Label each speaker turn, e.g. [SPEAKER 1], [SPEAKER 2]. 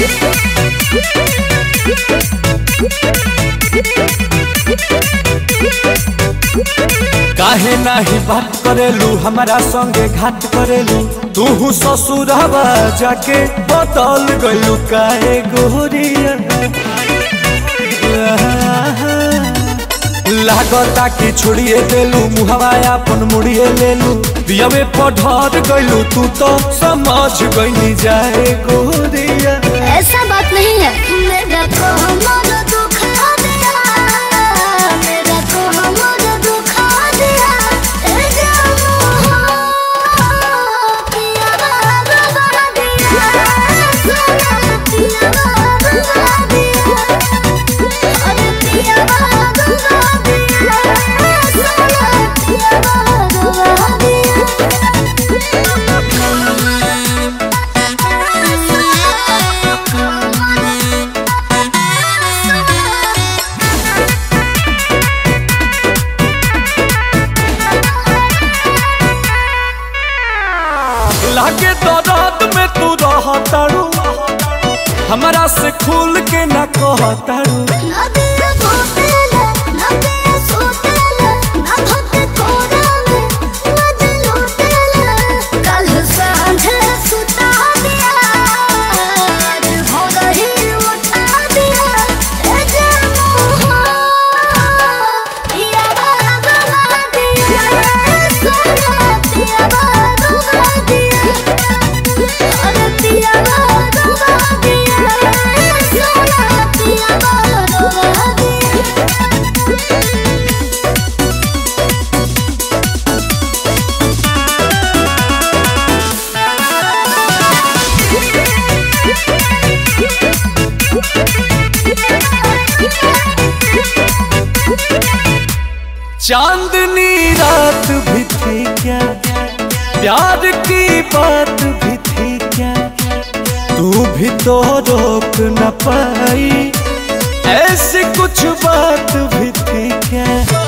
[SPEAKER 1] काहे नाही बात करेलू हमारा संगे घात करेलू तू ससुरवा जाके बदल गलू काहे गोरिया लागता कि छोड़िए देलू मुहवा अपन मुड़िए लेलू दियवे पढ़र गलू तू तो समझ गई जाए गोरिया।
[SPEAKER 2] ऐसा बात नहीं है मेरा को हमारा दुख दिया मेरा को हमारा दुख दिया
[SPEAKER 1] लागे तो रात में तू रहतारू हमारा से खुल के न कहतारू चांदनी रात भी थी क्या प्यार की बात भी थी क्या तू भी तो रोक न पाई ऐसी कुछ बात भी थी क्या।